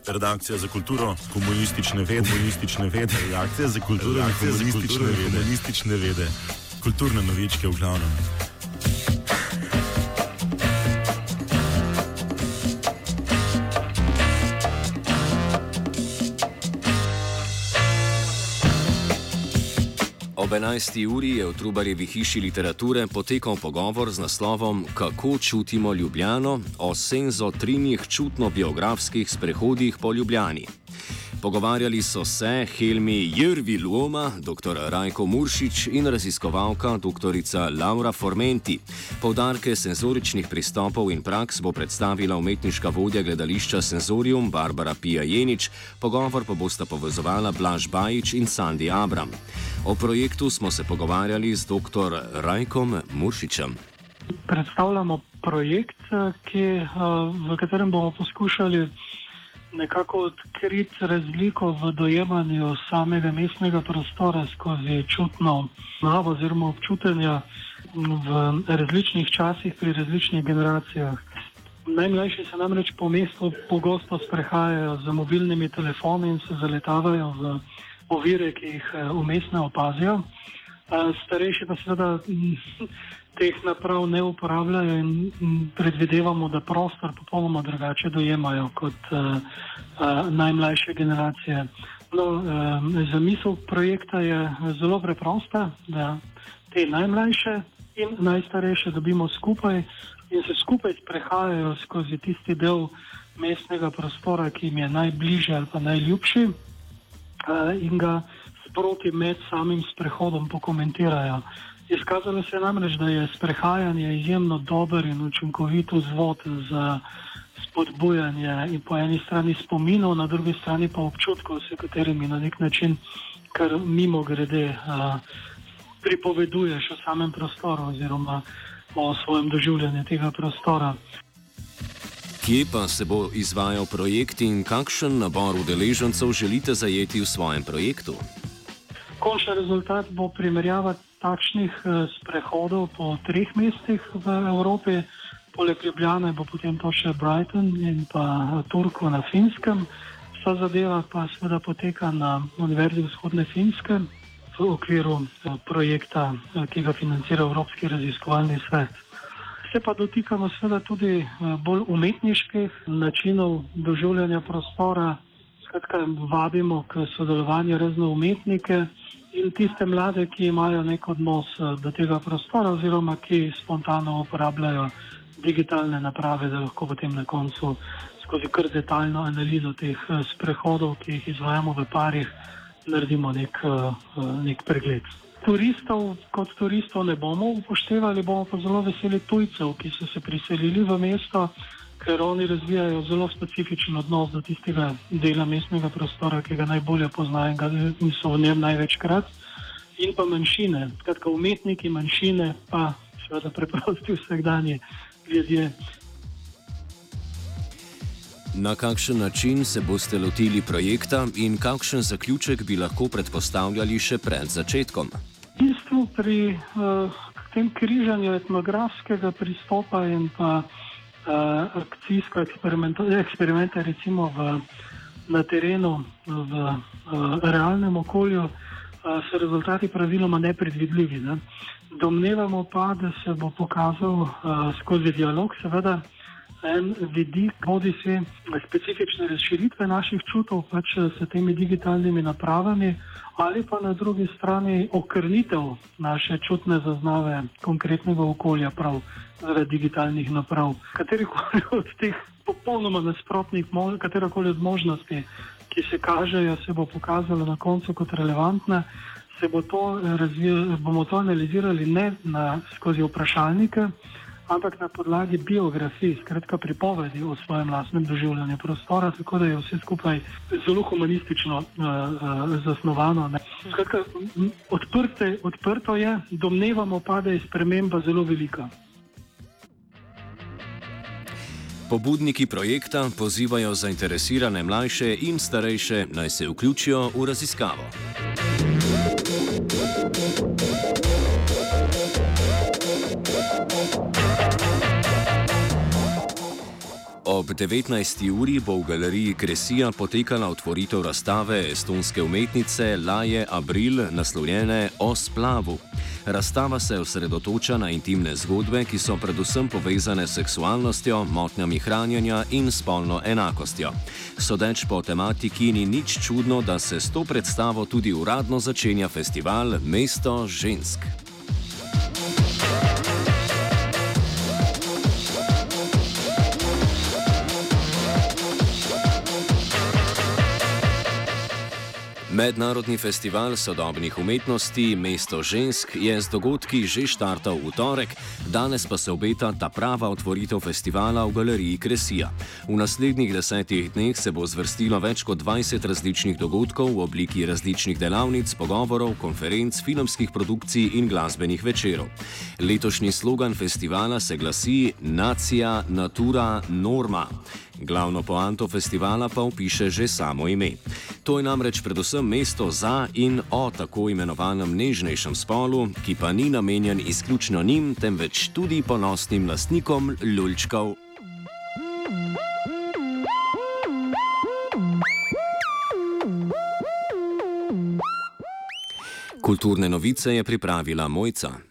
Redakcija za kulturo, komunistične vede, redakcija za kulturo, komunistične vede, kulturne novičke v glavnem. Ob 11. uri je v Trubarjevi hiši literature potekal pogovor z naslovom Kako čutimo Ljubljano o senzotrinih čutno-biografskih sprehodih po Ljubljani. Pogovarjali so se Helmi Jrvi-Luoma, dr. Rajko Muršič in raziskovalka dr. Laura Formenti. Poudarke senzoričnih pristopov in praks bo predstavila umetniška vodja gledališča Senzorium Barbara Pija-Jenič, pogovor pa bosta povezovala Blaž Bajič in Sandi Abram. O projektu smo se pogovarjali z dr. Rajkom Muršičem. Predstavljamo projekt, v katerem bomo poskušali nekako odkriti razliko v dojemanju samega mestnega prostora skozi čutno znavo oziroma občutenja v različnih časih pri različnih generacijah. Najmlajši se namreč po mestu pogosto sprehajajo z mobilnimi telefoni in se zaletavajo v ovire, ki jih vmes ne opazijo. Starejši pa seveda teh naprav ne uporabljajo in predvidevamo, da prostor popolnoma drugače dojemajo kot najmlajše generacije. Zamisel projekta je zelo preprosta, da te najmlajše in najstarejše dobimo skupaj in se skupaj sprehajajo skozi tisti del mestnega prostora, ki jim je najbližje ali pa najljubši, in ga sproti med samim sprehodom pokomentirajo. Izkazalo se je namreč, da je sprehajanje izjemno dober in učinkovit vzvod za spodbujanje in po eni strani spominov, na drugi strani pa občutkov, s katerimi na nek način kar mimogrede pripoveduješ o samem prostoru oziroma o svojem doživljanju tega prostora. Kje pa se bo izvajal projekt in kakšen nabor udeležencev želite zajeti v svojem projektu? Končni rezultat bo primerjava takšnih sprehodov po 3 mestih v Evropi. Poleg Ljubljane bo potem to še Brighton in pa Turku na Finskem. Vsa zadeva pa seveda poteka na Univerzi vzhodne Finske v okviru projekta, ki ga financira Evropski raziskovalni svet. Se pa dotikamo seveda tudi bolj umetniških načinov doživljanja prostora. Skratka, vabimo k sodelovanju razne umetnike in tiste mlade, ki imajo nek odnos do tega prostora oziroma ki spontano uporabljajo digitalne naprave, da lahko potem na koncu skozi kar detaljno analizo teh sprehodov, ki jih izvajamo v parih, naredimo nek pregled. Turistov ne bomo upoštevali, bomo pa zelo veseli tujcev, ki so se priselili v mesto, ker oni razvijajo zelo specifičen odnos do tistega dela mestnega prostora, ki ga najbolje poznajo in so v njem največkrat, in pa manjšine, skratka umetniki, manjšine, pa seveda preprosti vsakdanji ljudje. Na kakšen način se boste lotili projekta in kakšen zaključek bi lahko predpostavljali še pred začetkom? V bistvu pri tem križanju etnografskega pristopa in pa akcijsko eksperimente recimo na terenu, v realnem okolju, so rezultati praviloma nepredvidljivi. Ne? Domnevamo pa, da se bo pokazal skozi dialog seveda en vidik bodisi specifične razširitve naših čutov pač s temi digitalnimi napravami ali pa na drugi strani okrnitev naše čutne zaznave konkretnega okolja prav zaradi digitalnih naprav. Katerikoli od teh popolnoma nasprotnih, katerakoli od možnosti, ki se kažejo, se bo pokazalo na koncu kot relevantne, bomo to analizirali ne skozi vprašalnike, ampak na podlagi biografij, skratka pripovedi o svojem lastnem doživljanju prostora, tako da je vse skupaj zelo humanistično zasnovano. Ne. Skratka, odprto je, domnevamo pa, da je sprememba zelo velika. Pobudniki projekta pozivajo zainteresirane mlajše in starejše, naj se vključijo v raziskavo. Ob 19. uri bo v galeriji Kresija potekala otvoritev razstave estonske umetnice Laje Abril, naslovljene O splavu. Razstava se osredotoča na intimne zgodbe, ki so predvsem povezane s seksualnostjo, motnjami hranjenja in spolno enakostjo. Sodeč po tematiki ni nič čudno, da se s to predstavo tudi uradno začenja festival Mesto žensk. Mednarodni festival sodobnih umetnosti Mesto žensk je z dogodki že štartal v torek, danes pa se obeta ta prava otvoritev festivala v galeriji Kresija. V naslednjih 10 dneh se bo zvrstilo več kot 20 različnih dogodkov v obliki različnih delavnic, pogovorov, konferenc, filmskih produkcij in glasbenih večerov. Letošnji slogan festivala se glasi Nacija, natura, norma. Glavno poanto festivala pa opiše že samo ime. To je namreč predvsem mesto za in o tako imenovanem nežnejšem spolu, ki pa ni namenjen izključno njim, temveč tudi ponosnim lastnikom lulčkov. Kulturne novice je pripravila Mojca.